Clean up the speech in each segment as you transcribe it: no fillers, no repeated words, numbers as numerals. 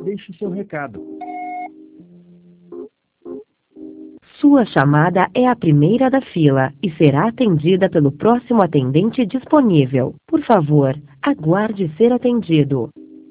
Deixe seu recado. Sua chamada é a primeira da fila e será atendida pelo próximo atendente disponível. Por favor, aguarde ser atendido.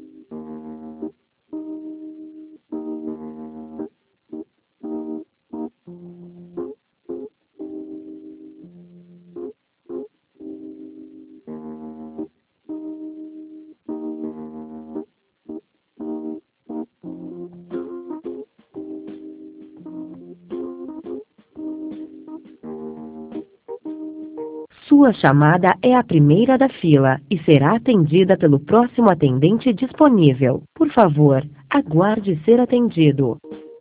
Sua chamada é a primeira da fila e será atendida pelo próximo atendente disponível. Por favor, aguarde ser atendido.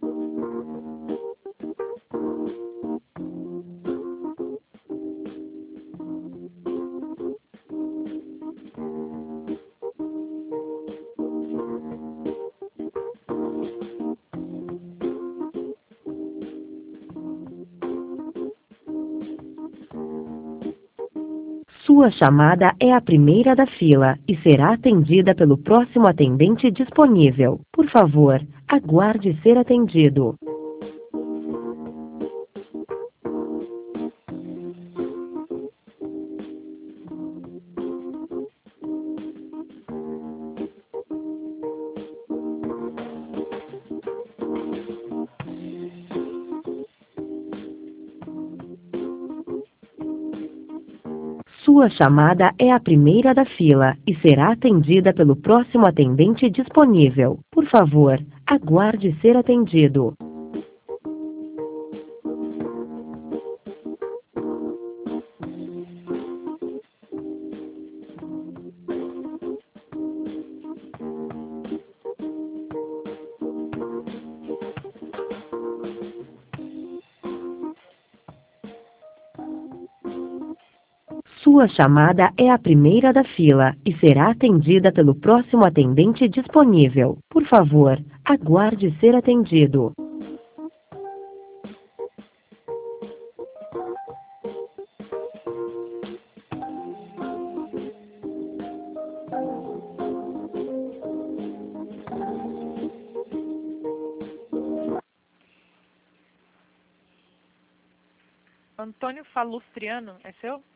Sua chamada é a primeira da fila e será atendida pelo próximo atendente disponível. Por favor, aguarde ser atendido. Sua chamada é a primeira da fila e será atendida pelo próximo atendente disponível. Por favor, aguarde ser atendido. Sua chamada é a primeira da fila e será atendida pelo próximo atendente disponível. Por favor, aguarde ser atendido. Antônio Falustriano, é seu?